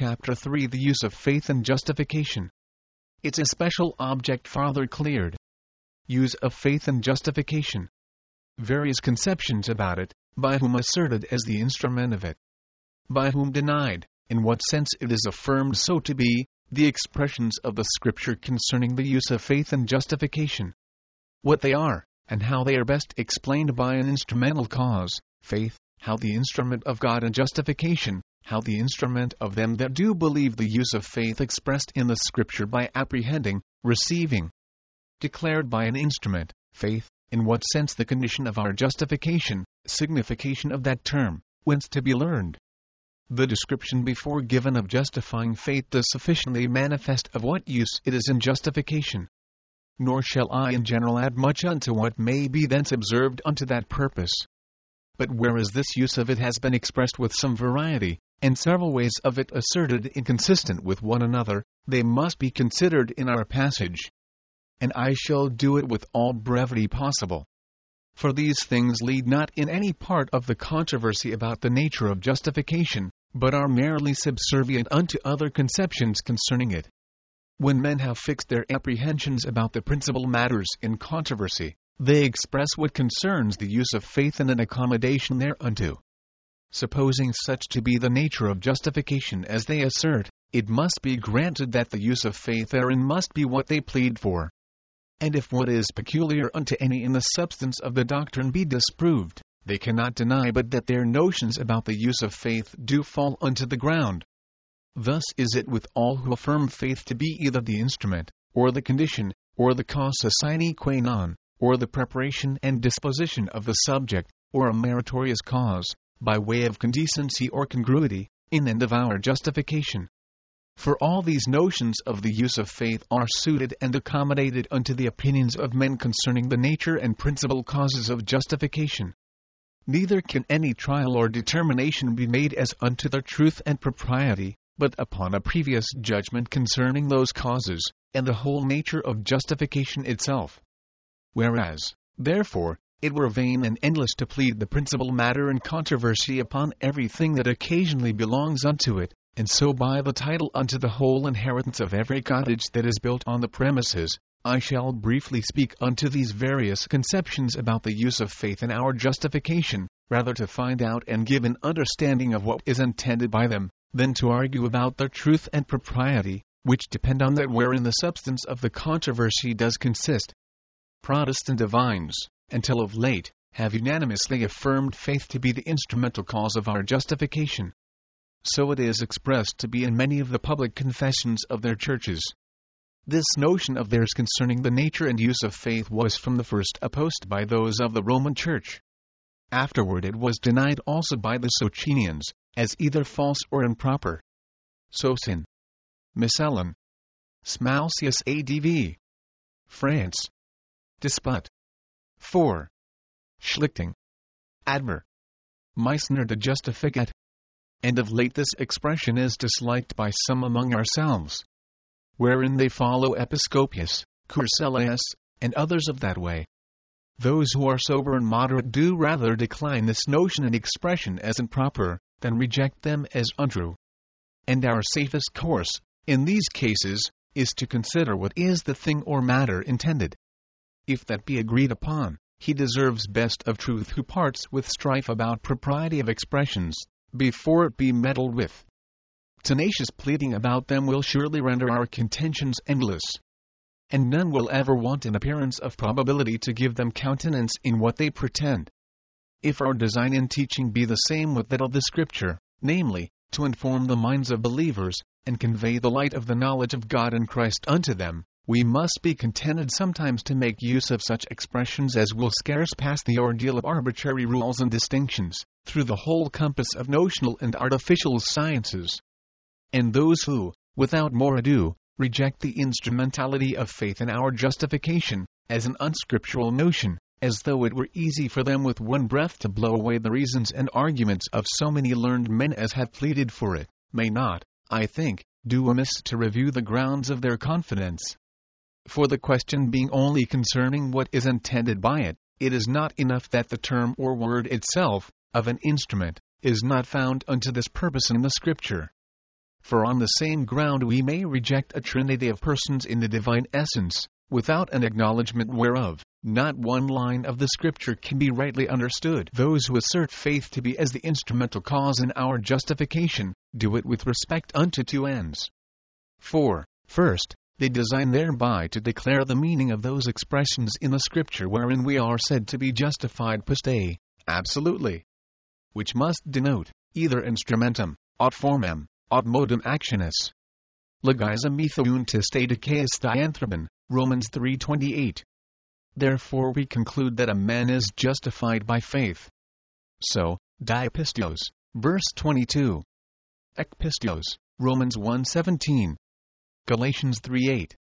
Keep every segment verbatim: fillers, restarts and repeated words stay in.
chapter three, the use of faith and justification. It's a special object farther cleared. Use of faith and justification. Various conceptions about it, by whom asserted as the instrument of it. By whom denied, in what sense it is affirmed so to be, the expressions of the Scripture concerning the use of faith and justification. What they are, and how they are best explained by an instrumental cause, faith, how the instrument of God and justification, how the instrument of them that do believe, the use of faith expressed in the Scripture by apprehending, receiving. Declared by an instrument, faith, in what sense the condition of our justification, signification of that term, whence to be learned. The description before given of justifying faith does sufficiently manifest of what use it is in justification. Nor shall I in general add much unto what may be thence observed unto that purpose. But whereas this use of it has been expressed with some variety, and several ways of it asserted inconsistent with one another, they must be considered in our passage. And I shall do it with all brevity possible. For these things lead not in any part of the controversy about the nature of justification, but are merely subservient unto other conceptions concerning it. When men have fixed their apprehensions about the principal matters in controversy, they express what concerns the use of faith and an accommodation thereunto. Supposing such to be the nature of justification as they assert, it must be granted that the use of faith therein must be what they plead for. And if what is peculiar unto any in the substance of the doctrine be disproved, they cannot deny but that their notions about the use of faith do fall unto the ground. Thus is it with all who affirm faith to be either the instrument, or the condition, or the causa sine qua non, or the preparation and disposition of the subject, or a meritorious cause, by way of condecency or congruity, in and of our justification. For all these notions of the use of faith are suited and accommodated unto the opinions of men concerning the nature and principal causes of justification. Neither can any trial or determination be made as unto their truth and propriety, but upon a previous judgment concerning those causes, and the whole nature of justification itself. Whereas, therefore, it were vain and endless to plead the principal matter in controversy upon everything that occasionally belongs unto it, and so by the title unto the whole inheritance of every cottage that is built on the premises, I shall briefly speak unto these various conceptions about the use of faith in our justification, rather to find out and give an understanding of what is intended by them, than to argue about their truth and propriety, which depend on that wherein the substance of the controversy does consist. Protestant divines, until of late, have unanimously affirmed faith to be the instrumental cause of our justification. So it is expressed to be in many of the public confessions of their churches. This notion of theirs concerning the nature and use of faith was from the first opposed by those of the Roman Church. Afterward it was denied also by the Socinians, as either false or improper. Socin. Miscellin. Smalcius Adv. France. Despot. four. Schlichting. Adver. Meissner de Justificat. And of late this expression is disliked by some among ourselves, wherein they follow Episcopius, Curselius, and others of that way. Those who are sober and moderate do rather decline this notion and expression as improper, than reject them as untrue. And our safest course, in these cases, is to consider what is the thing or matter intended. If that be agreed upon, he deserves best of truth who parts with strife about propriety of expressions, before it be meddled with. Tenacious pleading about them will surely render our contentions endless, and none will ever want an appearance of probability to give them countenance in what they pretend. If our design in teaching be the same with that of the Scripture, namely, to inform the minds of believers, and convey the light of the knowledge of God and Christ unto them, we must be contented sometimes to make use of such expressions as will scarce pass the ordeal of arbitrary rules and distinctions, through the whole compass of notional and artificial sciences. And those who, without more ado, reject the instrumentality of faith in our justification, as an unscriptural notion, as though it were easy for them with one breath to blow away the reasons and arguments of so many learned men as have pleaded for it, may not, I think, do amiss to review the grounds of their confidence. For the question being only concerning what is intended by it, it is not enough that the term or word itself, of an instrument, is not found unto this purpose in the Scripture. For on the same ground we may reject a trinity of persons in the divine essence, without an acknowledgement whereof, not one line of the Scripture can be rightly understood. Those who assert faith to be as the instrumental cause in our justification, do it with respect unto two ends. For, first, they design thereby to declare the meaning of those expressions in the Scripture wherein we are said to be justified piste, absolutely, which must denote, either instrumentum, aut formam, aut modum actionis. Legisa methountis dedicaeus dianthropon, Romans three twenty-eight. Therefore we conclude that a man is justified by faith. So, diapistios, verse twenty-two. Ekpistios, Romans one seventeen. Galatians three eight.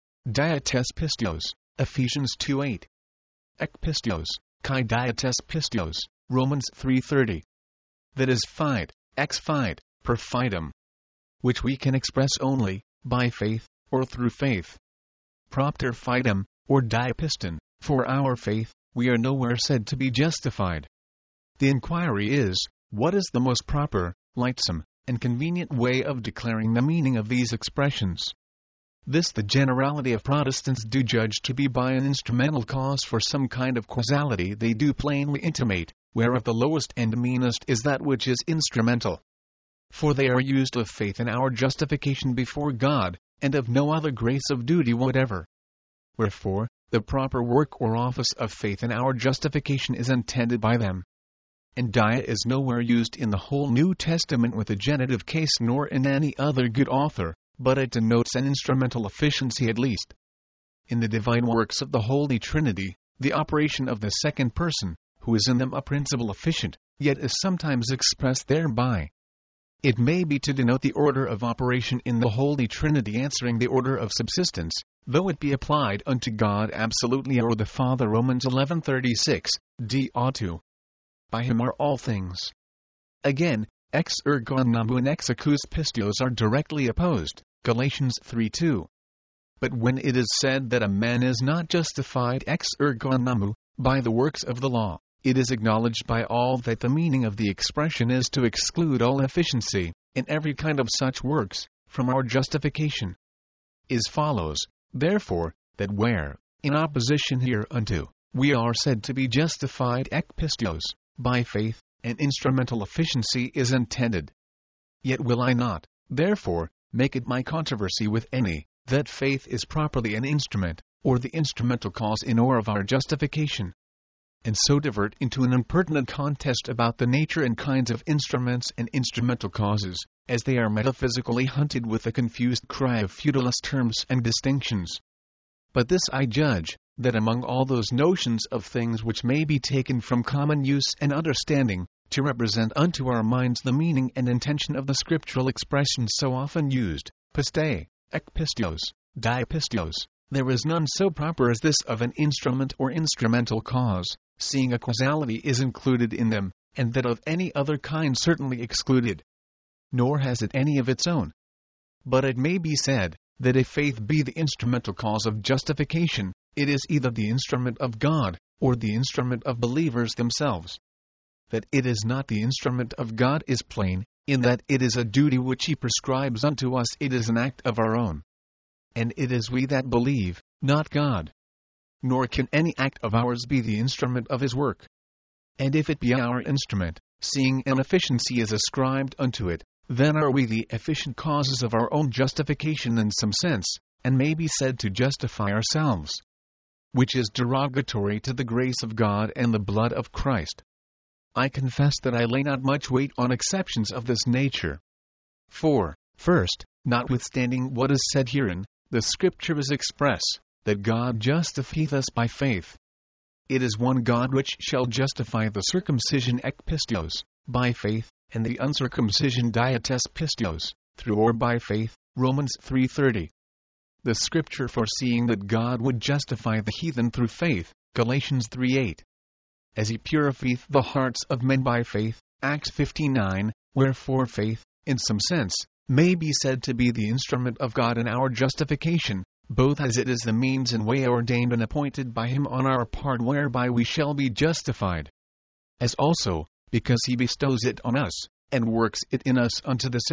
Diates pistios, Ephesians two eight. Ekpistios, kai diates pistios, Romans three thirty. That is fide, ex fide, per fidem, which we can express only by faith, or through faith. Propter fidem, or diapiston, for our faith, we are nowhere said to be justified. The inquiry is, what is the most proper, lightsome, and convenient way of declaring the meaning of these expressions? This the generality of Protestants do judge to be by an instrumental cause for some kind of causality they do plainly intimate, whereof the lowest and meanest is that which is instrumental. For they are used of faith in our justification before God, and of no other grace of duty whatever. Wherefore, the proper work or office of faith in our justification is intended by them. And dia is nowhere used in the whole New Testament with a genitive case nor in any other good author, but it denotes an instrumental efficiency at least. In the divine works of the Holy Trinity, the operation of the second person, who is in them a principle efficient, yet is sometimes expressed thereby. It may be to denote the order of operation in the Holy Trinity answering the order of subsistence, though it be applied unto God absolutely or the Father. Romans eleven thirty-six, d autu. By him are all things. Again, ex ergo namu and ex acus pistios are directly opposed, Galatians three two. But when it is said that a man is not justified ex ergo namu, by the works of the law, it is acknowledged by all that the meaning of the expression is to exclude all efficiency, in every kind of such works, from our justification. Is follows, therefore, that where, in opposition hereunto, we are said to be justified ex pistios, by faith, an instrumental efficiency is intended. Yet will I not, therefore, make it my controversy with any, that faith is properly an instrument, or the instrumental cause in or of our justification, and so divert into an impertinent contest about the nature and kinds of instruments and instrumental causes, as they are metaphysically hunted with a confused cry of feudalist terms and distinctions. But this I judge, that among all those notions of things which may be taken from common use and understanding, to represent unto our minds the meaning and intention of the scriptural expressions so often used, piste, ek pistios, diapistios, there is none so proper as this of an instrument or instrumental cause, seeing a causality is included in them, and that of any other kind certainly excluded. Nor has it any of its own. But it may be said, that if faith be the instrumental cause of justification, it is either the instrument of God, or the instrument of believers themselves. That it is not the instrument of God is plain, in that it is a duty which He prescribes unto us, it is an act of our own. And it is we that believe, not God. Nor can any act of ours be the instrument of His work. And if it be our instrument, seeing an efficiency is ascribed unto it, then are we the efficient causes of our own justification in some sense, and may be said to justify ourselves, which is derogatory to the grace of God and the blood of Christ. I confess that I lay not much weight on exceptions of this nature. For, first, notwithstanding what is said herein, the Scriptures express, that God justifieth us by faith. It is one God which shall justify the circumcision ek pistios, by faith, and the uncircumcision diates pistios, through or by faith, Romans three thirty. The Scripture foreseeing that God would justify the heathen through faith, Galatians three eight. As He purifieth the hearts of men by faith, Acts fifteen nine, wherefore faith, in some sense, may be said to be the instrument of God in our justification, both as it is the means and way ordained and appointed by Him on our part whereby we shall be justified, as also, because He bestows it on us, and works it in us unto this end,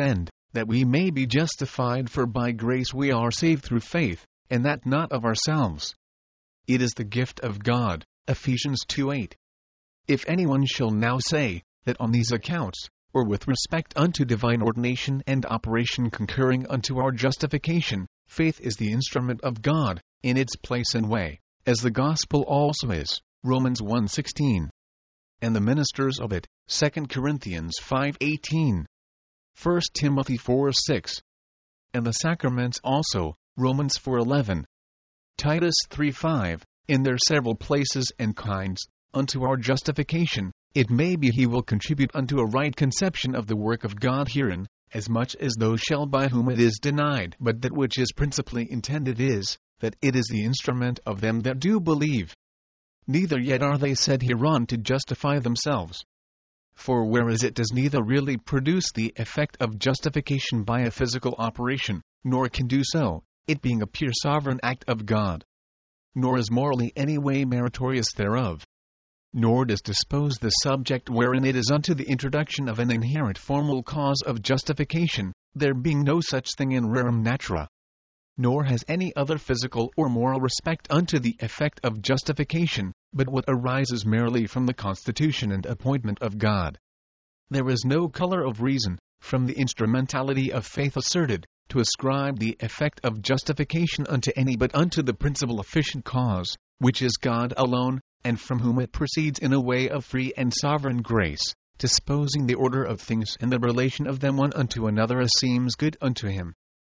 that we may be justified, for by grace we are saved through faith, and that not of ourselves. It is the gift of God. Ephesians two eight. If anyone shall now say, that on these accounts, or with respect unto divine ordination and operation concurring unto our justification, faith is the instrument of God, in its place and way, as the gospel also is, Romans one sixteen. And the ministers of it, Second Corinthians five eighteen. First Timothy four six. And the sacraments also, Romans four eleven. Titus three five, in their several places and kinds, unto our justification, it may be he will contribute unto a right conception of the work of God herein, as much as those shall by whom it is denied. But that which is principally intended is, that it is the instrument of them that do believe. Neither yet are they said hereon to justify themselves. For whereas it does neither really produce the effect of justification by a physical operation, nor can do so, it being a pure sovereign act of God, nor is morally any way meritorious thereof, nor does dispose the subject wherein it is unto the introduction of an inherent formal cause of justification, there being no such thing in rerum natura, nor has any other physical or moral respect unto the effect of justification, but what arises merely from the constitution and appointment of God. There is no color of reason, from the instrumentality of faith asserted, to ascribe the effect of justification unto any but unto the principal efficient cause, which is God alone, and from whom it proceeds in a way of free and sovereign grace, disposing the order of things and the relation of them one unto another as seems good unto him.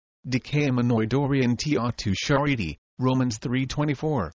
Dikaemonoidorian te autou chariti, Romans three twenty-four.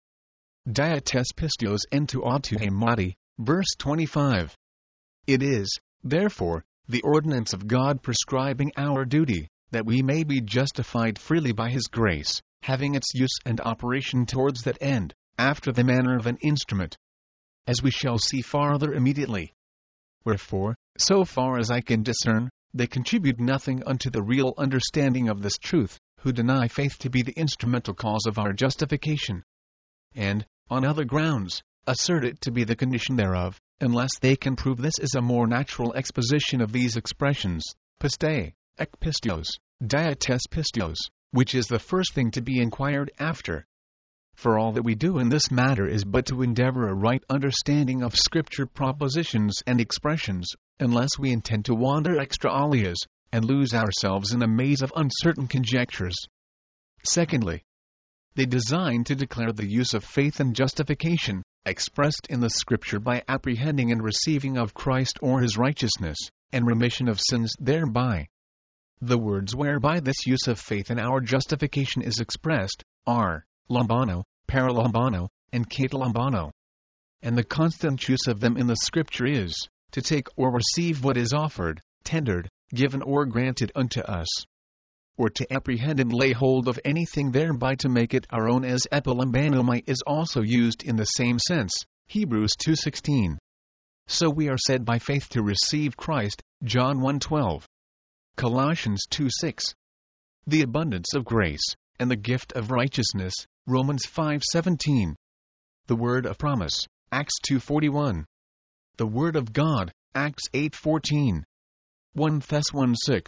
Diates pistios en tu autou hemati, verse twenty-five. It is, therefore, the ordinance of God prescribing our duty, that we may be justified freely by his grace, having its use and operation towards that end, after the manner of an instrument, as we shall see farther immediately. Wherefore, so far as I can discern, they contribute nothing unto the real understanding of this truth, who deny faith to be the instrumental cause of our justification, and, on other grounds, assert it to be the condition thereof, unless they can prove this is a more natural exposition of these expressions, piste, ek pistios, diates pistios, which is the first thing to be inquired after. For all that we do in this matter is but to endeavor a right understanding of Scripture propositions and expressions, unless we intend to wander extra alias, and lose ourselves in a maze of uncertain conjectures. Secondly, they design to declare the use of faith and justification, expressed in the Scripture by apprehending and receiving of Christ or his righteousness, and remission of sins thereby. The words whereby this use of faith in our justification is expressed, are lambano, paralambano, and catalambano. And the constant use of them in the Scripture is, to take or receive what is offered, tendered, given or granted unto us, or to apprehend and lay hold of anything thereby to make it our own, as epilambanomai is also used in the same sense, Hebrews two sixteen. So we are said by faith to receive Christ, John one twelve. Colossians two six. The abundance of grace, and the gift of righteousness, Romans five seventeen. The word of promise, Acts two forty-one. The word of God, Acts eight fourteen. First Thessalonians six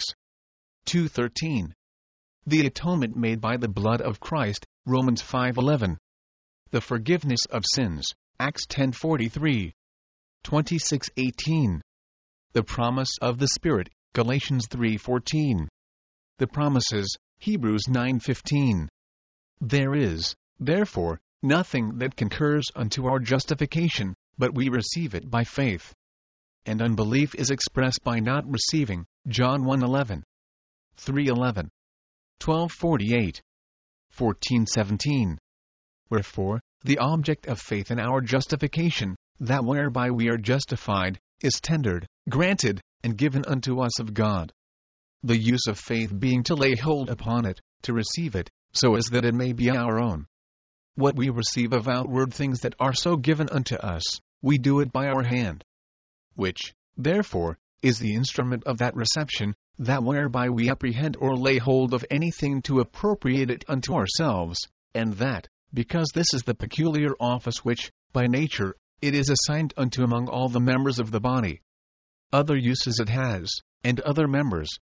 two thirteen. The atonement made by the blood of Christ, Romans five eleven. The forgiveness of sins, Acts ten forty-three. twenty-six eighteen. The promise of the Spirit, Galatians three fourteen. The promises, Hebrews nine fifteen. There is, therefore, nothing that concurs unto our justification, but we receive it by faith. And unbelief is expressed by not receiving, John one eleven, three eleven, twelve forty-eight, fourteen seventeen. Wherefore, the object of faith in our justification, that whereby we are justified, is tendered, granted, and given unto us of God. The use of faith being to lay hold upon it, to receive it, so as that it may be our own. What we receive of outward things that are so given unto us, we do it by our hand, which, therefore, is the instrument of that reception, that whereby we apprehend or lay hold of anything to appropriate it unto ourselves, and that, because this is the peculiar office which, by nature, it is assigned unto among all the members of the body. Other uses it has, and other members,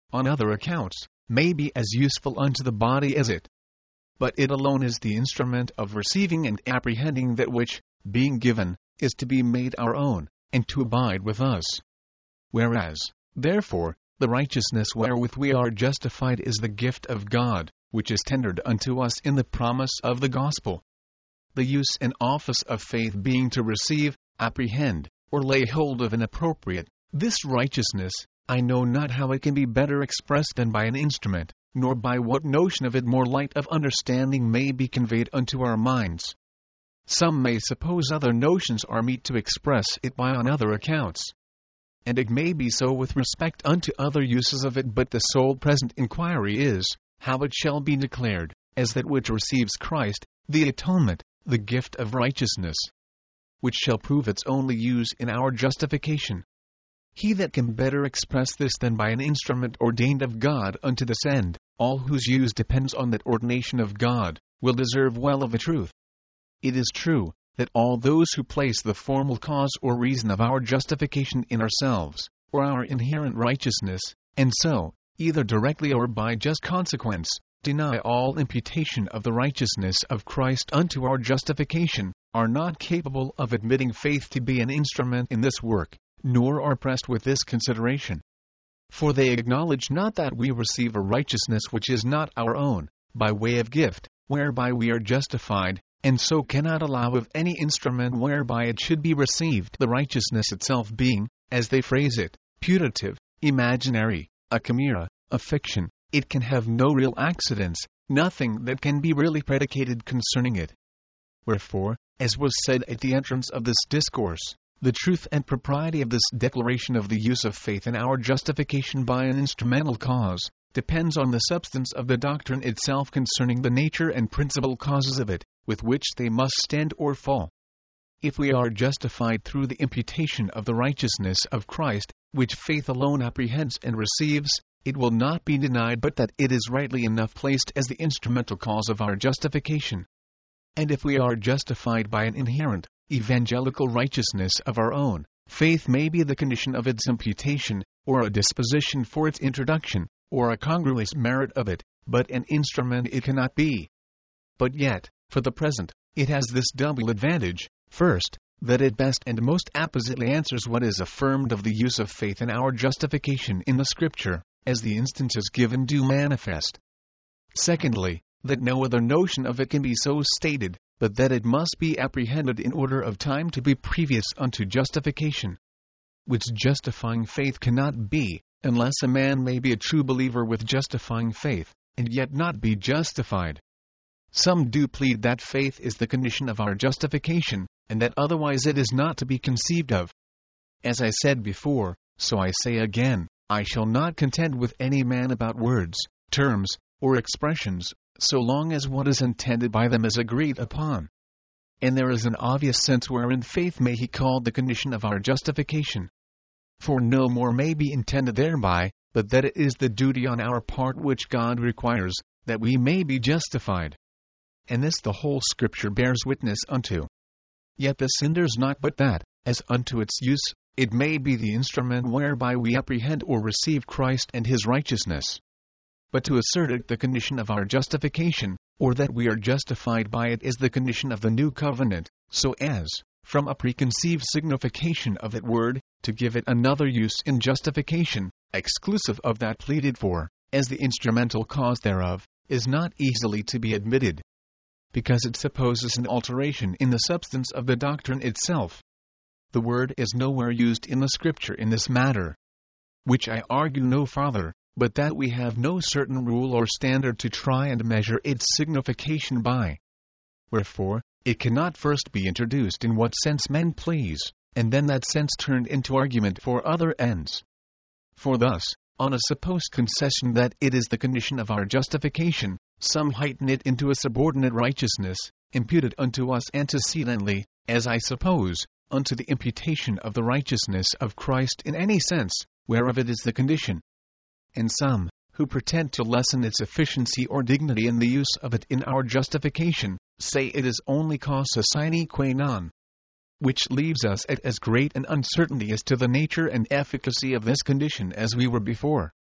on other accounts, may be as useful unto the body as it. But it alone is the instrument of receiving and apprehending that which, being given, is to be made our own, and to abide with us. Whereas, therefore, the righteousness wherewith we are justified is the gift of God, which is tendered unto us in the promise of the gospel. The use and office of faith being to receive, apprehend, or lay hold of an appropriate, this righteousness, I know not how it can be better expressed than by an instrument, nor by what notion of it more light of understanding may be conveyed unto our minds. Some may suppose other notions are meet to express it by on other accounts. And it may be so with respect unto other uses of it, but the sole present inquiry is, how it shall be declared, as that which receives Christ, the atonement, the gift of righteousness, which shall prove its only use in our justification. He that can better express this than by an instrument ordained of God unto this end, all whose use depends on that ordination of God, will deserve well of a truth. It is true, that all those who place the formal cause or reason of our justification in ourselves, or our inherent righteousness, and so, either directly or by just consequence, deny all imputation of the righteousness of Christ unto our justification, are not capable of admitting faith to be an instrument in this work, nor are pressed with this consideration. For they acknowledge not that we receive a righteousness which is not our own, by way of gift, whereby we are justified, and so cannot allow of any instrument whereby it should be received, the righteousness itself being, as they phrase it, putative, imaginary, a chimera, a fiction. It can have no real accidents, nothing that can be really predicated concerning it. Wherefore, as was said at the entrance of this discourse, the truth and propriety of this declaration of the use of faith in our justification by an instrumental cause, depends on the substance of the doctrine itself concerning the nature and principal causes of it, with which they must stand or fall. If we are justified through the imputation of the righteousness of Christ, which faith alone apprehends and receives, it will not be denied but that it is rightly enough placed as the instrumental cause of our justification. And if we are justified by an inherent, evangelical righteousness of our own, faith may be the condition of its imputation, or a disposition for its introduction, or a congruous merit of it, but an instrument it cannot be. But yet, for the present, it has this double advantage: first, that it best and most appositely answers what is affirmed of the use of faith in our justification in the Scripture, as the instances given do manifest. Secondly, that no other notion of it can be so stated, but that it must be apprehended in order of time to be previous unto justification. Which justifying faith cannot be, unless a man may be a true believer with justifying faith, and yet not be justified. Some do plead that faith is the condition of our justification, and that otherwise it is not to be conceived of. As I said before, so I say again, I shall not contend with any man about words, terms, or expressions, so long as what is intended by them is agreed upon. And there is an obvious sense wherein faith may be called the condition of our justification. For no more may be intended thereby, but that it is the duty on our part which God requires, that we may be justified. And this the whole Scripture bears witness unto. Yet this hinders not but that, as unto its use, it may be the instrument whereby we apprehend or receive Christ and His righteousness. But to assert it the condition of our justification, or that we are justified by it is the condition of the new covenant, so as, from a preconceived signification of that word, to give it another use in justification, exclusive of that pleaded for, as the instrumental cause thereof, is not easily to be admitted. Because it supposes an alteration in the substance of the doctrine itself. The word is nowhere used in the Scripture in this matter. Which I argue no farther, but that we have no certain rule or standard to try and measure its signification by. Wherefore, it cannot first be introduced in what sense men please, and then that sense turned into argument for other ends. For thus, on a supposed concession that it is the condition of our justification, some heighten it into a subordinate righteousness, imputed unto us antecedently, as I suppose, unto the imputation of the righteousness of Christ in any sense, whereof it is the condition. And some, who pretend to lessen its efficiency or dignity in the use of it in our justification, say it is only causa sine qua non. Which leaves us at as great an uncertainty as to the nature and efficacy of this condition as we were before.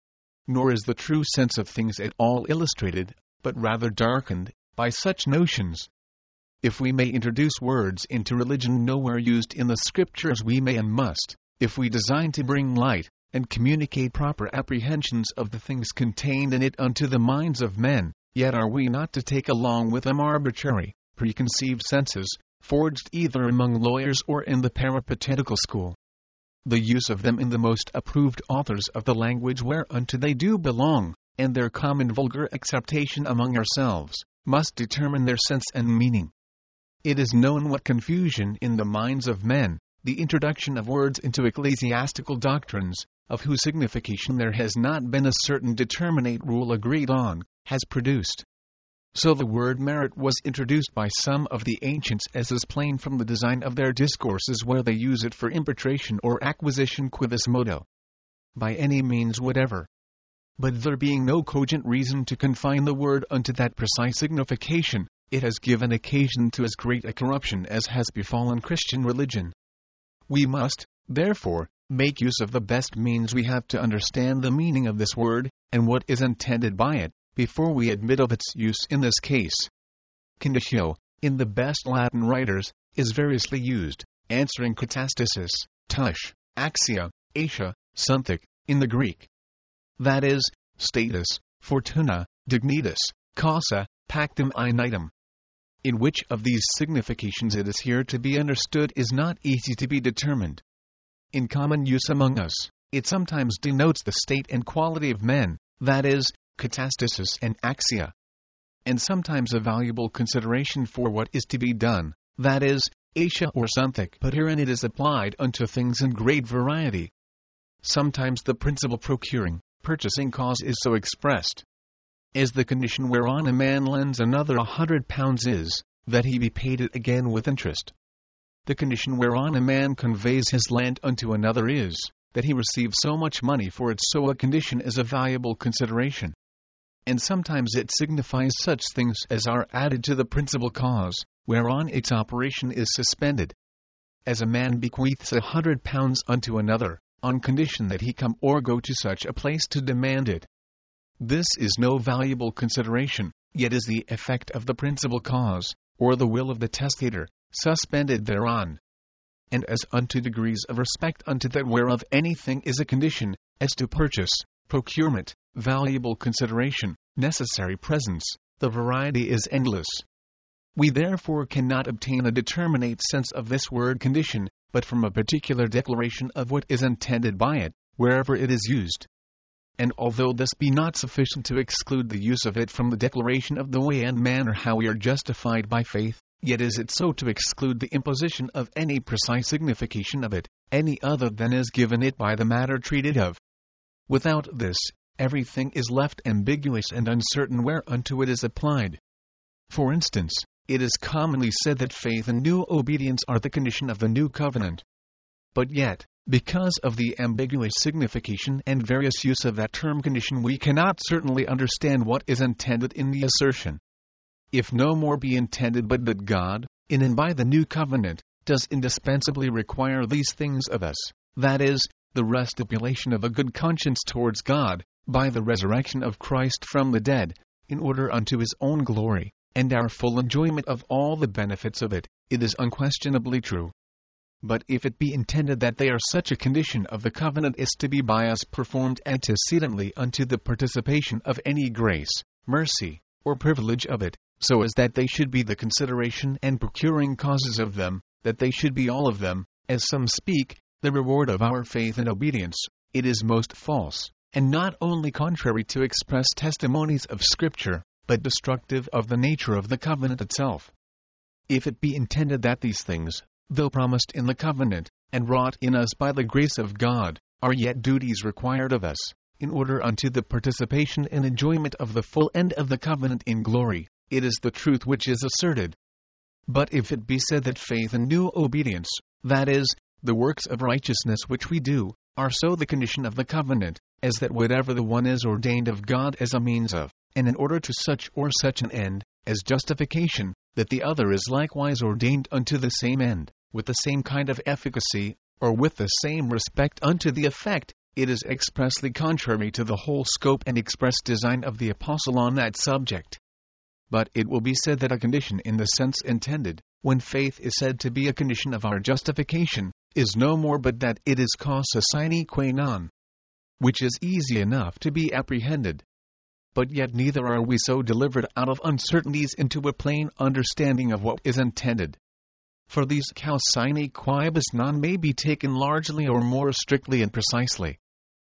nor is the true sense of things at all illustrated, but rather darkened, by such notions. If we may introduce words into religion nowhere used in the Scriptures, we may and must, if we design to bring light, and communicate proper apprehensions of the things contained in it unto the minds of men, yet are we not to take along with them arbitrary, preconceived senses, forged either among lawyers or in the peripatetical school. The use of them in the most approved authors of the language whereunto they do belong, and their common vulgar acceptation among ourselves, must determine their sense and meaning. It is known what confusion in the minds of men, the introduction of words into ecclesiastical doctrines, of whose signification there has not been a certain determinate rule agreed on, has produced. So the word merit was introduced by some of the ancients, as is plain from the design of their discourses, where they use it for impartation or acquisition quibus modo, by any means whatever. But there being no cogent reason to confine the word unto that precise signification, it has given occasion to as great a corruption as has befallen Christian religion. We must, therefore, make use of the best means we have to understand the meaning of this word, and what is intended by it, before we admit of its use in this case. Conditio, in the best Latin writers, is variously used, answering katastasis, tush, axia, atia, sunthik, in the Greek. That is, status, fortuna, dignitas, causa, pactum initum. In which of these significations it is here to be understood is not easy to be determined. In common use among us, it sometimes denotes the state and quality of men, that is, katastasis and axia. And sometimes a valuable consideration for what is to be done, that is, atia or sunthik, but herein it is applied unto things in great variety. Sometimes the principal procuring, purchasing cause is so expressed, as the condition whereon a man lends another a hundred pounds is, that he be paid it again with interest. The condition whereon a man conveys his land unto another is, that he receive so much money for it. So a condition is a valuable consideration. And sometimes it signifies such things as are added to the principal cause, whereon its operation is suspended. As a man bequeaths a hundred pounds unto another, on condition that he come or go to such a place to demand it. This is no valuable consideration, yet is the effect of the principal cause, or the will of the testator, suspended thereon. And as unto degrees of respect unto that whereof anything is a condition, as to purchase, procurement, valuable consideration, necessary presence, the variety is endless. We therefore cannot obtain a determinate sense of this word condition, but from a particular declaration of what is intended by it, wherever it is used. And although this be not sufficient to exclude the use of it from the declaration of the way and manner how we are justified by faith, yet is it so to exclude the imposition of any precise signification of it, any other than is given it by the matter treated of. Without this, everything is left ambiguous and uncertain whereunto it is applied. For instance, it is commonly said that faith and new obedience are the condition of the new covenant. But yet, because of the ambiguous signification and various use of that term condition, we cannot certainly understand what is intended in the assertion. If no more be intended but that God, in and by the new covenant, does indispensably require these things of us, that is, the restipulation of a good conscience towards God, by the resurrection of Christ from the dead, in order unto his own glory, and our full enjoyment of all the benefits of it, it is unquestionably true. But if it be intended that they are such a condition of the covenant as to be by us performed antecedently unto the participation of any grace, mercy, or privilege of it, so as that they should be the consideration and procuring causes of them, that they should be all of them, as some speak, the reward of our faith and obedience, it is most false, and not only contrary to express testimonies of Scripture, but destructive of the nature of the covenant itself. If it be intended that these things, though promised in the covenant, and wrought in us by the grace of God, are yet duties required of us, in order unto the participation and enjoyment of the full end of the covenant in glory, it is the truth which is asserted. But if it be said that faith and new obedience, that is, the works of righteousness which we do, are so the condition of the covenant, as that whatever the one is ordained of God as a means of, and in order to such or such an end, as justification, that the other is likewise ordained unto the same end, with the same kind of efficacy, or with the same respect unto the effect, it is expressly contrary to the whole scope and express design of the Apostle on that subject. But it will be said that a condition in the sense intended, when faith is said to be a condition of our justification, is no more but that it is causa sine qua non, which is easy enough to be apprehended. But yet neither are we so delivered out of uncertainties into a plain understanding of what is intended. For these causa sine quibus non may be taken largely or more strictly and precisely.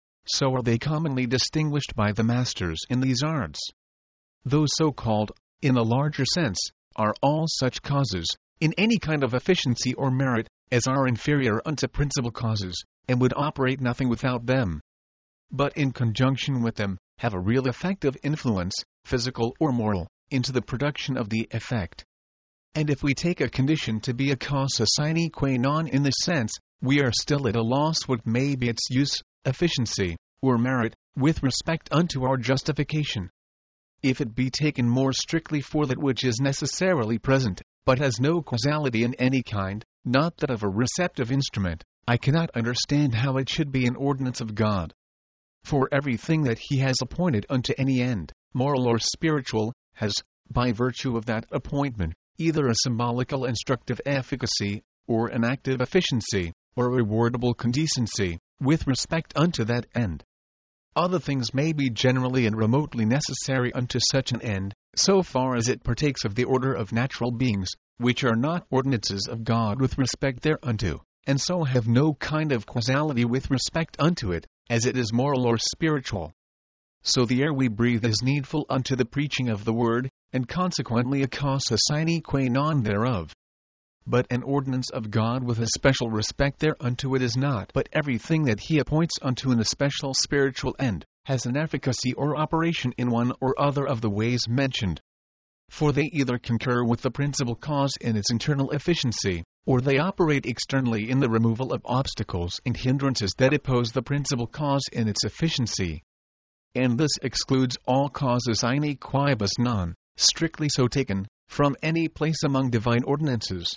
So are they commonly distinguished by the masters in these arts. Those so-called, in a larger sense, are all such causes, in any kind of efficiency or merit, as are inferior unto principal causes, and would operate nothing without them. But in conjunction with them, have a real effective influence, physical or moral, into the production of the effect. And if we take a condition to be a causa sine qua non in this sense, we are still at a loss what may be its use, efficiency, or merit, with respect unto our justification. If it be taken more strictly for that which is necessarily present, but has no causality in any kind, not that of a receptive instrument, I cannot understand how it should be an ordinance of God. For everything that He has appointed unto any end, moral or spiritual, has, by virtue of that appointment, either a symbolical instructive efficacy, or an active efficiency, or a rewardable condecency, with respect unto that end. Other things may be generally and remotely necessary unto such an end, so far as it partakes of the order of natural beings, which are not ordinances of God with respect thereunto, and so have no kind of causality with respect unto it, as it is moral or spiritual. So the air we breathe is needful unto the preaching of the word, and consequently a causa sine qua non thereof. But an ordinance of God with a special respect thereunto it is not. But everything that He appoints unto an especial spiritual end, has an efficacy or operation in one or other of the ways mentioned. For they either concur with the principal cause in its internal efficiency, or they operate externally in the removal of obstacles and hindrances that oppose the principal cause in its efficiency. And this excludes all causa sine quibus non, strictly so taken, from any place among divine ordinances.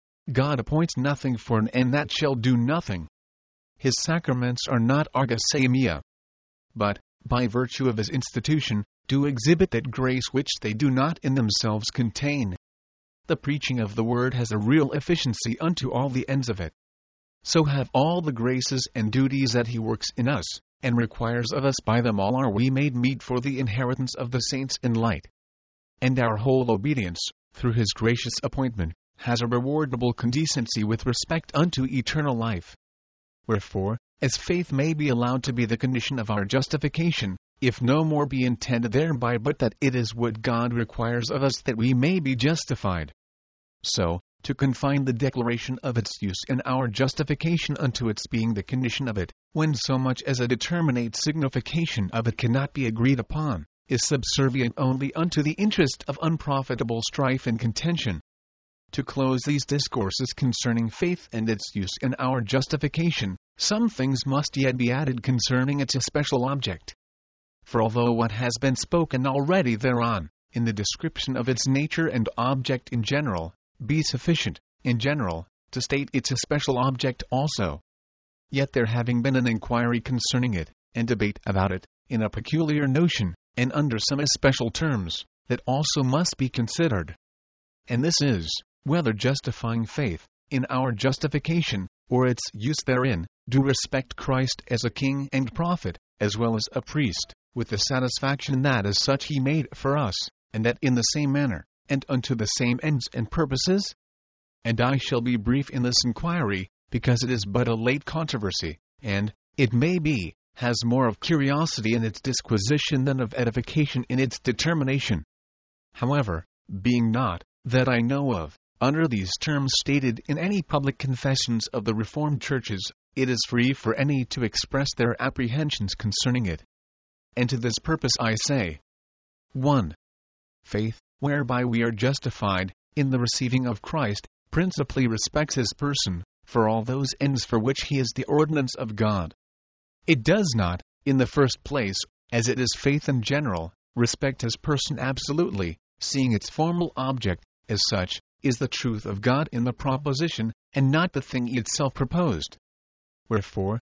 God appoints nothing for an end that shall do nothing. His sacraments are not argasaemia, but, by virtue of His institution, do exhibit that grace which they do not in themselves contain. The preaching of the word has a real efficiency unto all the ends of it. So have all the graces and duties that He works in us, and requires of us by them all are we made meet for the inheritance of the saints in light. And our whole obedience, through His gracious appointment, has a rewardable condecency with respect unto eternal life. Wherefore, as faith may be allowed to be the condition of our justification, if no more be intended thereby but that it is what God requires of us that we may be justified. So, to confine the declaration of its use in our justification unto its being the condition of it, when so much as a determinate signification of it cannot be agreed upon, is subservient only unto the interest of unprofitable strife and contention. To close these discourses concerning faith and its use in our justification, some things must yet be added concerning its especial object. For although what has been spoken already thereon, in the description of its nature and object in general, be sufficient, in general, to state its especial object also, yet there having been an inquiry concerning it, and debate about it, in a peculiar notion, and under some especial terms, that also must be considered. And this is, whether justifying faith, in our justification, or its use therein, do respect Christ as a king and prophet, as well as a priest, with the satisfaction that as such He made for us, and that in the same manner, and unto the same ends and purposes? And I shall be brief in this inquiry, because it is but a late controversy, and, it may be, has more of curiosity in its disquisition than of edification in its determination. However, being not, that I know of, under these terms stated in any public confessions of the Reformed churches, it is free for any to express their apprehensions concerning it. And to this purpose I say, one. Faith, whereby we are justified, in the receiving of Christ, principally respects His person, for all those ends for which He is the ordinance of God. It does not, in the first place, as it is faith in general, respect His person absolutely, seeing its formal object, as such, is the truth of God in the proposition, and not the thing itself proposed. Wherefore,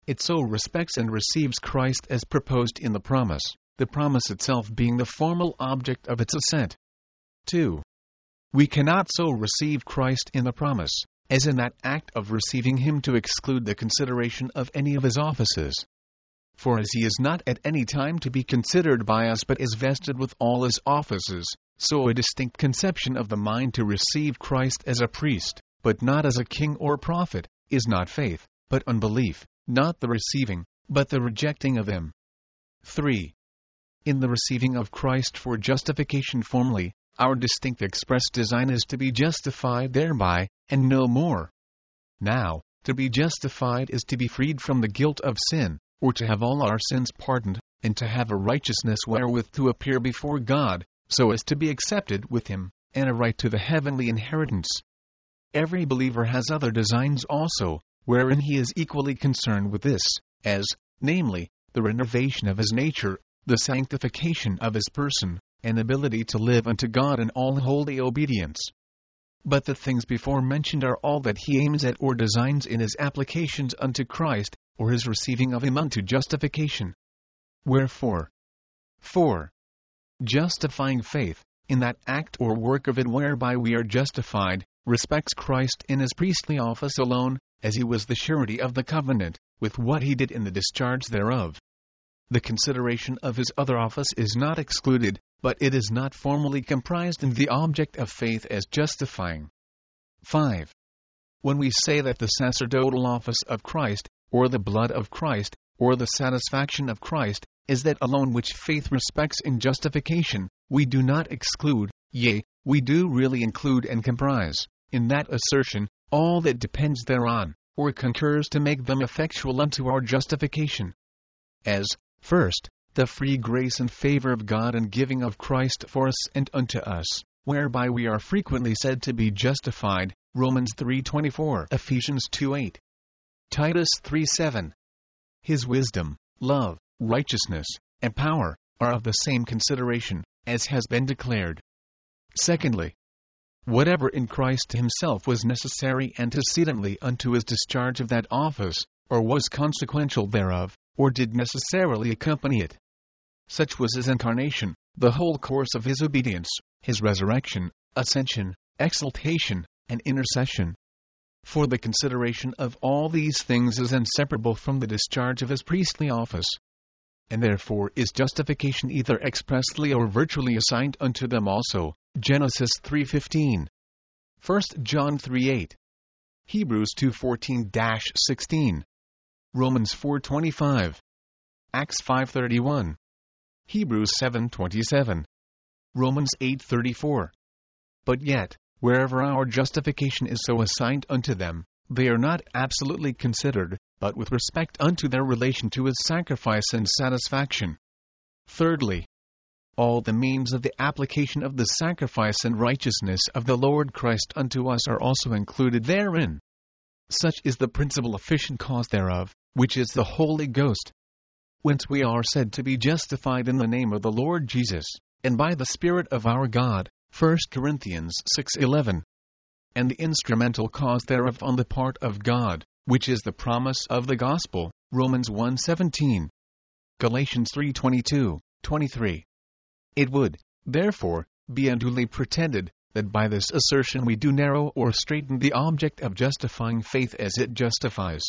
It so respects and receives Christ as proposed in the promise, the promise itself being the formal object of its assent. two. We cannot so receive Christ in the promise, as in that act of receiving him to exclude the consideration of any of his offices. For as he is not at any time to be considered by us but is vested with all his offices, so a distinct conception of the mind to receive Christ as a priest, but not as a king or prophet, is not faith, but unbelief, not the receiving, but the rejecting of him. three. In the receiving of Christ for justification formally, our distinct express design is to be justified thereby, and no more. Now, to be justified is to be freed from the guilt of sin, or to have all our sins pardoned, and to have a righteousness wherewith to appear before God, so as to be accepted with him, and a right to the heavenly inheritance. Every believer has other designs also, wherein he is equally concerned with this, as, namely, the renovation of his nature, the sanctification of his person, and ability to live unto God in all holy obedience. But the things before mentioned are all that he aims at or designs in his applications unto Christ, or his receiving of him unto justification. Wherefore, four. Justifying faith, in that act or work of it whereby we are justified, respects Christ in his priestly office alone, as he was the surety of the covenant, with what he did in the discharge thereof. The consideration of his other office is not excluded, but it is not formally comprised in the object of faith as justifying. five. When we say that the sacerdotal office of Christ, or the blood of Christ, or the satisfaction of Christ, is that alone which faith respects in justification, we do not exclude, yea, we do really include and comprise, in that assertion, all that depends thereon, or concurs to make them effectual unto our justification. As, first, the free grace and favor of God and giving of Christ for us and unto us, whereby we are frequently said to be justified, Romans three twenty-four, Ephesians two eight, Titus three seven. His wisdom, love, righteousness, and power are of the same consideration, as has been declared. Secondly, whatever in Christ himself was necessary antecedently unto his discharge of that office, or was consequential thereof, or did necessarily accompany it. Such was his incarnation, the whole course of his obedience, his resurrection, ascension, exaltation, and intercession. For the consideration of all these things is inseparable from the discharge of his priestly office, and therefore is justification either expressly or virtually assigned unto them also. Genesis three fifteen, First John three eight, Hebrews two fourteen to sixteen, Romans four twenty-five, Acts five thirty-one, Hebrews seven twenty-seven, Romans eight thirty-four. But yet, wherever our justification is so assigned unto them, they are not absolutely considered, but with respect unto their relation to his sacrifice and satisfaction. Thirdly, all the means of the application of the sacrifice and righteousness of the Lord Christ unto us are also included therein. Such is the principal efficient cause thereof, which is the Holy Ghost. Whence we are said to be justified in the name of the Lord Jesus, and by the Spirit of our God, First Corinthians six eleven. And the instrumental cause thereof on the part of God, which is the promise of the gospel, Romans one seventeen, Galatians three twenty-two, twenty-three. It would, therefore, be unduly pretended, that by this assertion we do narrow or straiten the object of justifying faith as it justifies.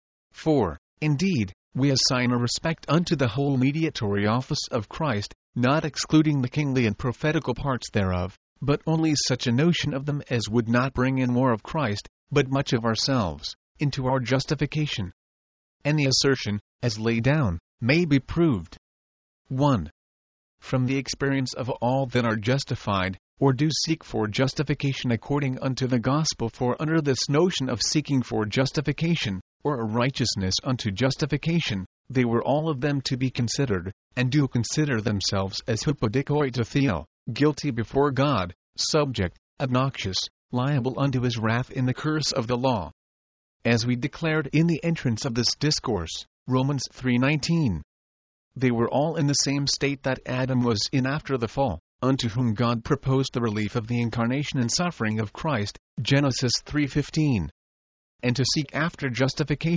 For, indeed, we assign a respect unto the whole mediatory office of Christ, not excluding the kingly and prophetical parts thereof, but only such a notion of them as would not bring in more of Christ, but much of ourselves, into our justification. And the assertion, as laid down, may be proved. one. From the experience of all that are justified, or do seek for justification according unto the gospel, for under this notion of seeking for justification, or a righteousness unto justification, they were all of them to be considered, and do consider themselves as hypodikoi to Theo, guilty before God, subject, obnoxious, liable unto his wrath in the curse of the law. As we declared in the entrance of this discourse, Romans three nineteen. They were all in the same state that Adam was in after the fall, unto whom God proposed the relief of the incarnation and suffering of Christ, Genesis three fifteen. And to seek after justification,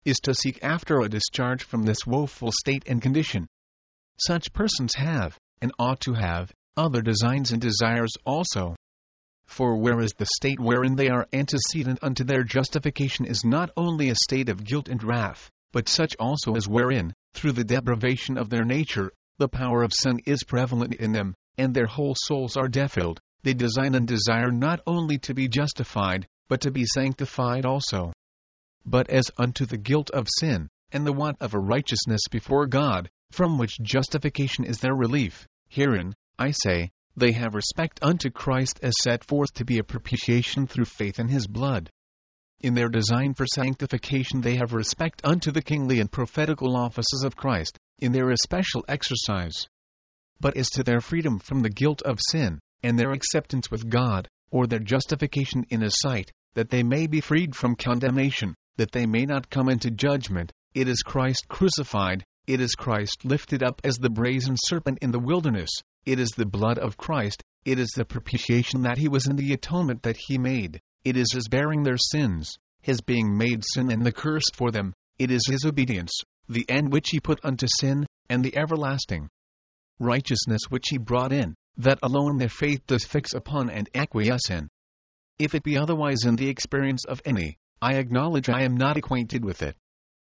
is to seek after a discharge from this woeful state and condition. Such persons have, and ought to have, other designs and desires also. For whereas the state wherein they are antecedent unto their justification is not only a state of guilt and wrath, but such also as wherein, through the depravation of their nature, the power of sin is prevalent in them, and their whole souls are defiled, they design and desire not only to be justified, but to be sanctified also. But as unto the guilt of sin, and the want of a righteousness before God, from which justification is their relief, herein, I say, they have respect unto Christ as set forth to be a propitiation through faith in his blood. In their design for sanctification they have respect unto the kingly and prophetical offices of Christ, in their especial exercise. But as to their freedom from the guilt of sin, and their acceptance with God, or their justification in his sight, that they may be freed from condemnation, that they may not come into judgment, it is Christ crucified, it is Christ lifted up as the brazen serpent in the wilderness, it is the blood of Christ, it is the propitiation that he was in the atonement that he made, it is his bearing their sins, his being made sin and the curse for them, it is his obedience, the end which he put unto sin, and the everlasting righteousness which he brought in, that alone their faith does fix upon and acquiesce in. If it be otherwise in the experience of any, I acknowledge I am not acquainted with it.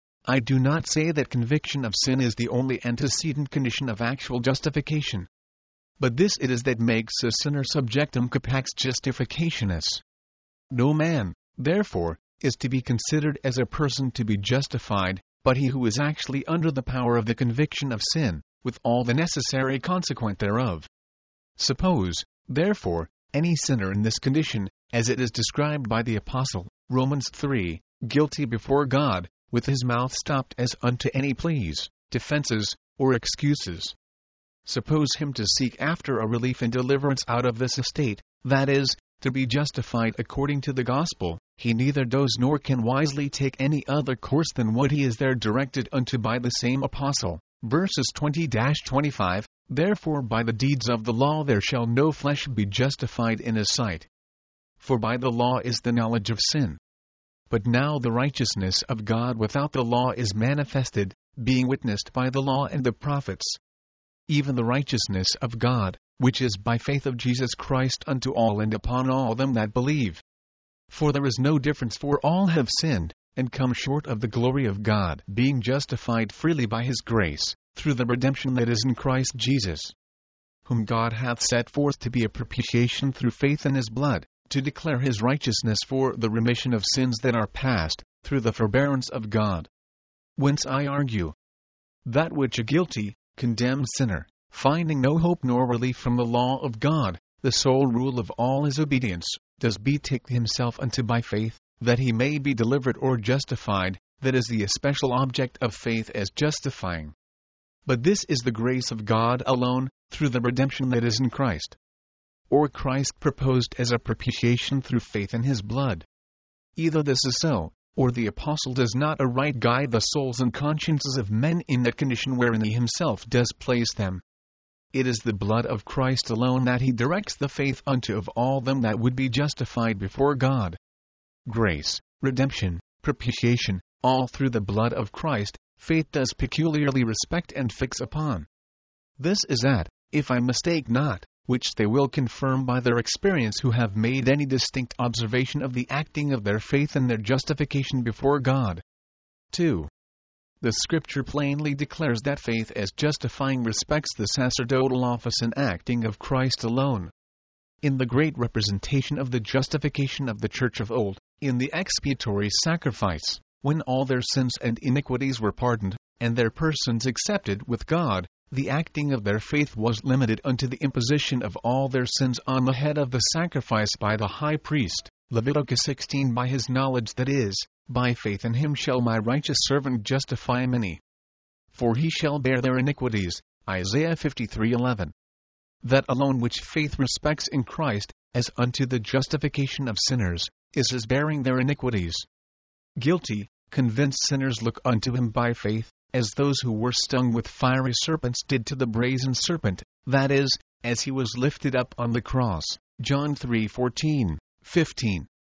I do not say that conviction of sin is the only antecedent condition of actual justification. But this it is that makes a sinner subjectum capax justificationis. No man, therefore, is to be considered as a person to be justified, but he who is actually under the power of the conviction of sin, with all the necessary consequent thereof. Suppose, therefore, any sinner in this condition, as it is described by the Apostle, Romans three, guilty before God, with his mouth stopped as unto any pleas, defenses, or excuses. Suppose him to seek after a relief and deliverance out of this estate, that is, to be justified according to the gospel, he neither does nor can wisely take any other course than what he is there directed unto by the same apostle. Verses twenty to twenty-five, Therefore by the deeds of the law there shall no flesh be justified in his sight. For by the law is the knowledge of sin. But now the righteousness of God without the law is manifested, being witnessed by the law and the prophets. Even the righteousness of God, which is by faith of Jesus Christ unto all and upon all them that believe. For there is no difference, for all have sinned, and come short of the glory of God, being justified freely by his grace, through the redemption that is in Christ Jesus, whom God hath set forth to be a propitiation through faith in his blood, to declare his righteousness for the remission of sins that are past, through the forbearance of God. Whence I argue, that which a guilty, condemned sinner, finding no hope nor relief from the law of God, the sole rule of all his obedience, does betake himself unto by faith, that he may be delivered or justified, that is the especial object of faith as justifying. But this is the grace of God alone, through the redemption that is in Christ. Or Christ proposed as a propitiation through faith in his blood. Either this is so, or the apostle does not aright guide the souls and consciences of men in that condition wherein he himself does place them. It is the blood of Christ alone that he directs the faith unto of all them that would be justified before God. Grace, redemption, propitiation, all through the blood of Christ, faith does peculiarly respect and fix upon. This is that, if I mistake not, which they will confirm by their experience who have made any distinct observation of the acting of their faith and their justification before God. two. The Scripture plainly declares that faith as justifying respects the sacerdotal office and acting of Christ alone. In the great representation of the justification of the Church of old, in the expiatory sacrifice, when all their sins and iniquities were pardoned, and their persons accepted with God, the acting of their faith was limited unto the imposition of all their sins on the head of the sacrifice by the high priest, Leviticus sixteen. By his knowledge, that is, by faith in him shall my righteous servant justify many. For he shall bear their iniquities, Isaiah fifty-three eleven. That alone which faith respects in Christ, as unto the justification of sinners, is his bearing their iniquities. Guilty, convinced sinners look unto him by faith, as those who were stung with fiery serpents did to the brazen serpent, that is, as he was lifted up on the cross, John three fourteen, fifteen.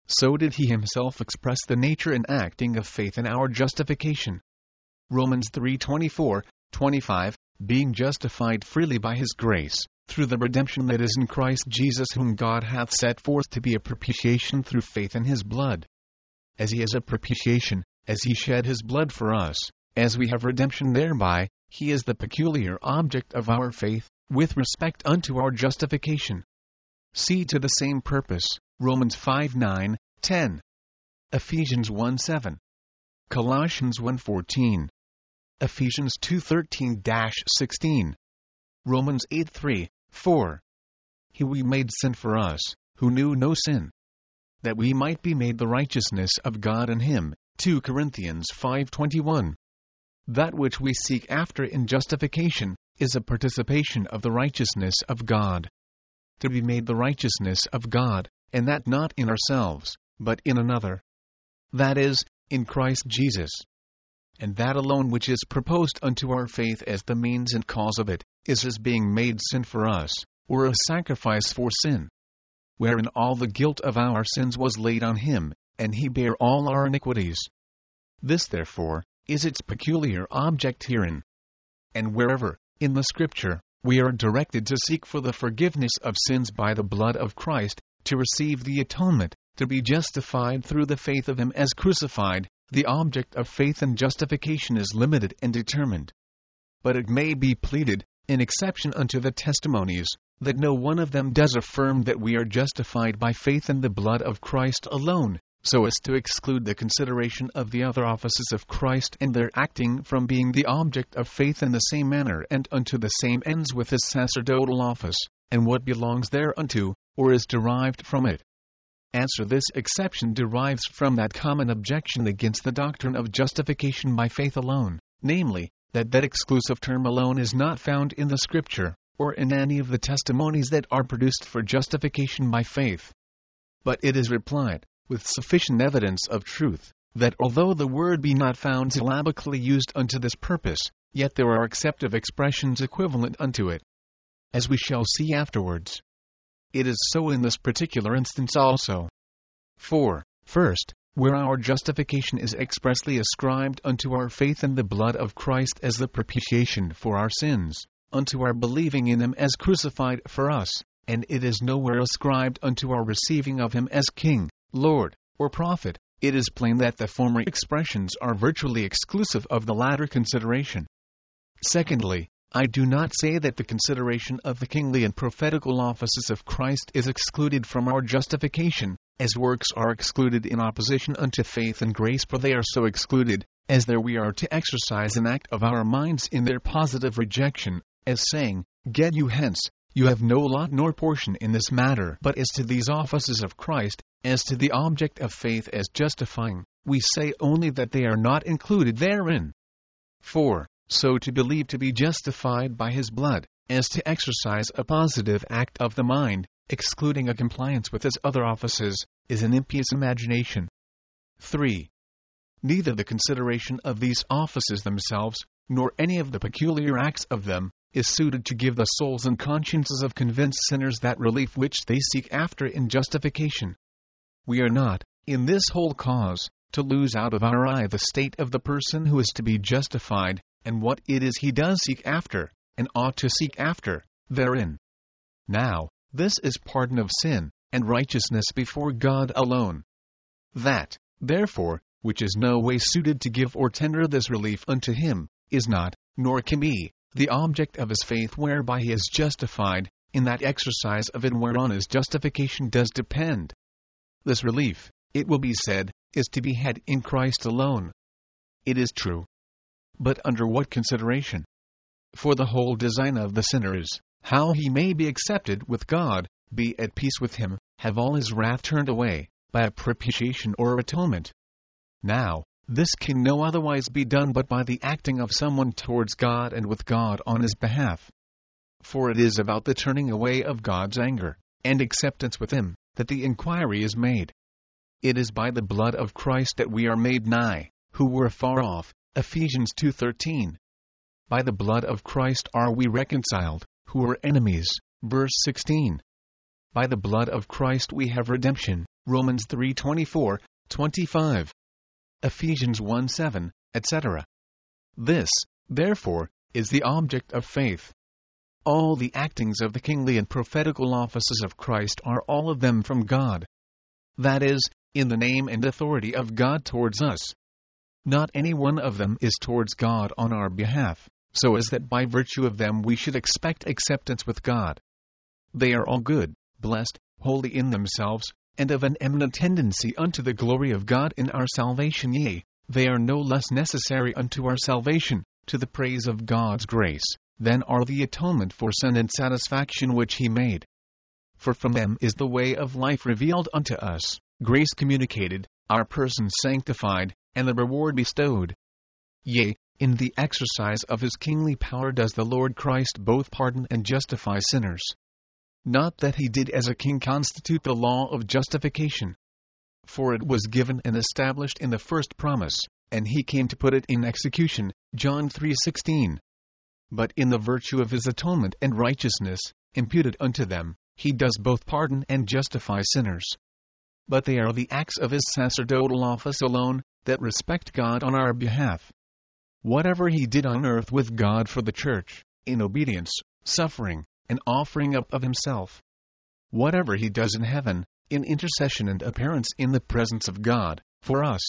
so did he himself express the nature and acting of faith in our justification. Romans three twenty-four, twenty-five, being justified freely by his grace, through the redemption that is in Christ Jesus, whom God hath set forth to be a propitiation through faith in his blood. As he is a propitiation, as he shed his blood for us, as we have redemption thereby, he is the peculiar object of our faith, with respect unto our justification. See to the same purpose, Romans five nine, ten. Ephesians one seven. Colossians one fourteen. Ephesians two thirteen to sixteen. Romans eight three, four. He we made sin for us, who knew no sin, that we might be made the righteousness of God in him. two Corinthians five twenty-one. That which we seek after in justification is a participation of the righteousness of God. To be made the righteousness of God, and that not in ourselves, but in another. That is, in Christ Jesus. And that alone which is proposed unto our faith as the means and cause of it, is his being made sin for us, or a sacrifice for sin, wherein all the guilt of our sins was laid on him, and he bare all our iniquities. This therefore is its peculiar object herein. And wherever, in the Scripture, we are directed to seek for the forgiveness of sins by the blood of Christ, to receive the atonement, to be justified through the faith of him as crucified, the object of faith and justification is limited and determined. But it may be pleaded, in exception unto the testimonies, that no one of them does affirm that we are justified by faith in the blood of Christ alone, so as to exclude the consideration of the other offices of Christ and their acting from being the object of faith in the same manner and unto the same ends with his sacerdotal office, and what belongs thereunto, or is derived from it. Answer: this exception derives from that common objection against the doctrine of justification by faith alone, namely, that that exclusive term alone is not found in the Scripture, or in any of the testimonies that are produced for justification by faith. But it is replied, with sufficient evidence of truth, that although the word be not found syllabically used unto this purpose, yet there are acceptive expressions equivalent unto it, as we shall see afterwards. It is so in this particular instance also. For, first, where our justification is expressly ascribed unto our faith in the blood of Christ as the propitiation for our sins, unto our believing in him as crucified for us, and it is nowhere ascribed unto our receiving of him as King, Lord, or Prophet, it is plain that the former expressions are virtually exclusive of the latter consideration. Secondly, I do not say that the consideration of the kingly and prophetical offices of Christ is excluded from our justification, as works are excluded in opposition unto faith and grace, for they are so excluded, as there we are to exercise an act of our minds in their positive rejection, as saying, Get you hence, you have no lot nor portion in this matter. But as to these offices of Christ, as to the object of faith as justifying, we say only that they are not included therein. four. So to believe to be justified by his blood, as to exercise a positive act of the mind, excluding a compliance with his other offices, is an impious imagination. three. Neither the consideration of these offices themselves, nor any of the peculiar acts of them, is suited to give the souls and consciences of convinced sinners that relief which they seek after in justification. We are not, in this whole cause, to lose out of our eye the state of the person who is to be justified, and what it is he does seek after, and ought to seek after, therein. Now, this is pardon of sin, and righteousness before God alone. That, therefore, which is no way suited to give or tender this relief unto him, is not, nor can be, the object of his faith whereby he is justified, in that exercise of it whereon his justification does depend. This relief, it will be said, is to be had in Christ alone. It is true. But under what consideration? For the whole design of the sinner is, how he may be accepted with God, be at peace with him, have all his wrath turned away, by a propitiation or atonement. Now, this can no otherwise be done but by the acting of someone towards God and with God on his behalf. For it is about the turning away of God's anger, and acceptance with him, that the inquiry is made. It is by the blood of Christ that we are made nigh, who were far off, Ephesians two thirteen. By the blood of Christ are we reconciled, who were enemies, verse sixteen. By the blood of Christ we have redemption, Romans three twenty-four, twenty-five, Ephesians one seven, et cetera. This, therefore, is the object of faith. All the actings of the kingly and prophetical offices of Christ are all of them from God. That is, in the name and authority of God towards us. Not any one of them is towards God on our behalf, so as that by virtue of them we should expect acceptance with God. They are all good, blessed, holy in themselves, and of an eminent tendency unto the glory of God in our salvation, yea, they are no less necessary unto our salvation, to the praise of God's grace, than are the atonement for sin and satisfaction which He made. For from them is the way of life revealed unto us, grace communicated, our persons sanctified, and the reward bestowed. Yea, in the exercise of His kingly power does the Lord Christ both pardon and justify sinners. Not that He did as a king constitute the law of justification. For it was given and established in the first promise, and He came to put it in execution, John three sixteen. But in the virtue of His atonement and righteousness, imputed unto them, He does both pardon and justify sinners. But they are the acts of His sacerdotal office alone, that respect God on our behalf. Whatever He did on earth with God for the church, in obedience, suffering, and offering up of Himself. Whatever He does in heaven, in intercession and appearance in the presence of God, for us.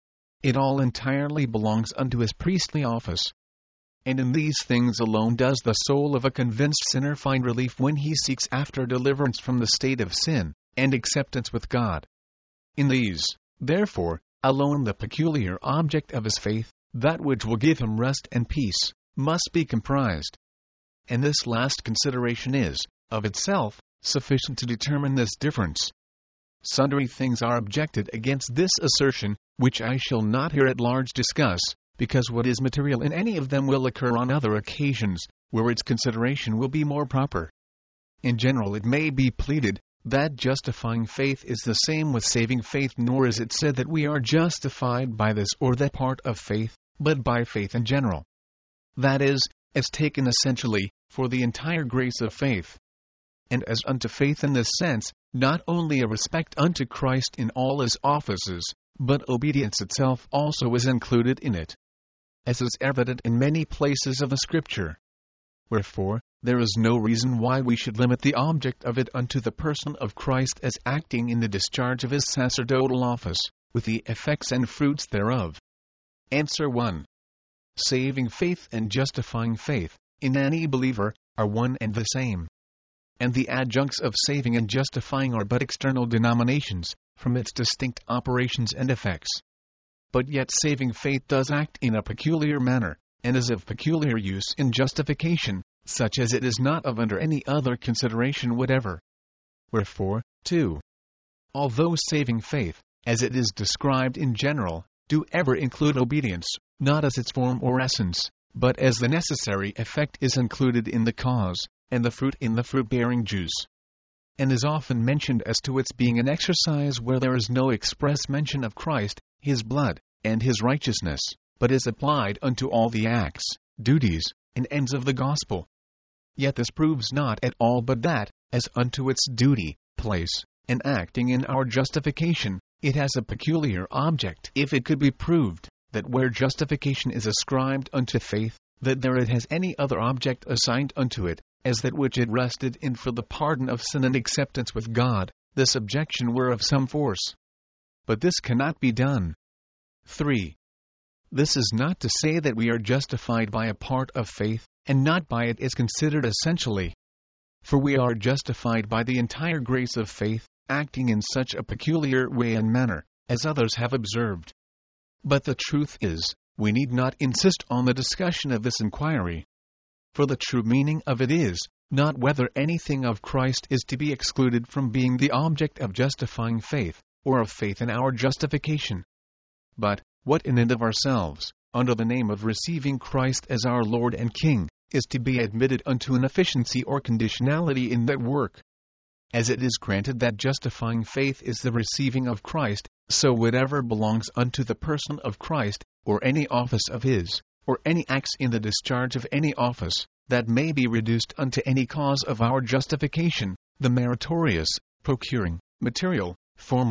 It all entirely belongs unto His priestly office. And in these things alone does the soul of a convinced sinner find relief when he seeks after deliverance from the state of sin, and acceptance with God. In these, therefore, alone the peculiar object of his faith, that which will give him rest and peace, must be comprised. And this last consideration is, of itself, sufficient to determine this difference. Sundry things are objected against this assertion, which I shall not here at large discuss, because what is material in any of them will occur on other occasions, where its consideration will be more proper. In general it may be pleaded, that justifying faith is the same with saving faith, nor is it said that we are justified by this or that part of faith, but by faith in general. That is, as taken essentially, for the entire grace of faith. And as unto faith in this sense, not only a respect unto Christ in all His offices, but obedience itself also is included in it, as is evident in many places of the Scripture. Wherefore, there is no reason why we should limit the object of it unto the person of Christ as acting in the discharge of His sacerdotal office, with the effects and fruits thereof. Answer one. Saving faith and justifying faith, in any believer, are one and the same. And the adjuncts of saving and justifying are but external denominations, from its distinct operations and effects. But yet saving faith does act in a peculiar manner, and is of peculiar use in justification, such as it is not of under any other consideration whatever. Wherefore, two. Although saving faith, as it is described in general, do ever include obedience, not as its form or essence, but as the necessary effect is included in the cause, and the fruit in the fruit-bearing juice. And is often mentioned as to its being an exercise where there is no express mention of Christ, His blood, and His righteousness, but is applied unto all the acts, duties, and ends of the gospel. Yet this proves not at all but that, as unto its duty, place, and acting in our justification, it has a peculiar object. If it could be proved, that where justification is ascribed unto faith, that there it has any other object assigned unto it, as that which it rested in for the pardon of sin and acceptance with God, this objection were of some force. But this cannot be done. three. This is not to say that we are justified by a part of faith, and not by it is considered essentially. For we are justified by the entire grace of faith, acting in such a peculiar way and manner, as others have observed. But the truth is, we need not insist on the discussion of this inquiry. For the true meaning of it is, not whether anything of Christ is to be excluded from being the object of justifying faith, or of faith in our justification, but, what in and of ourselves, under the name of receiving Christ as our Lord and King, is to be admitted unto an efficiency or conditionality in that work. As it is granted that justifying faith is the receiving of Christ, so whatever belongs unto the person of Christ, or any office of His, or any acts in the discharge of any office, that may be reduced unto any cause of our justification, the meritorious, procuring, material, formal,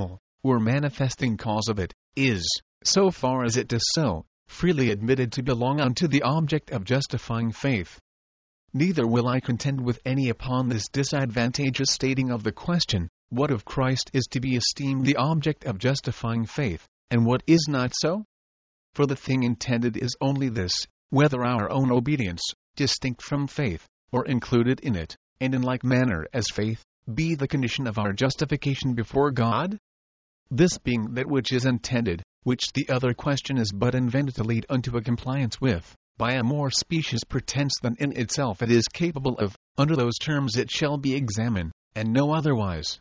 or manifesting cause of it, is, so far as it does so, freely admitted to belong unto the object of justifying faith. Neither will I contend with any upon this disadvantageous stating of the question, what of Christ is to be esteemed the object of justifying faith, and what is not so? For the thing intended is only this, whether our own obedience, distinct from faith, or included in it, and in like manner as faith, be the condition of our justification before God? This being that which is intended, which the other question is but invented to lead unto a compliance with, by a more specious pretense than in itself it is capable of, under those terms it shall be examined, and no otherwise.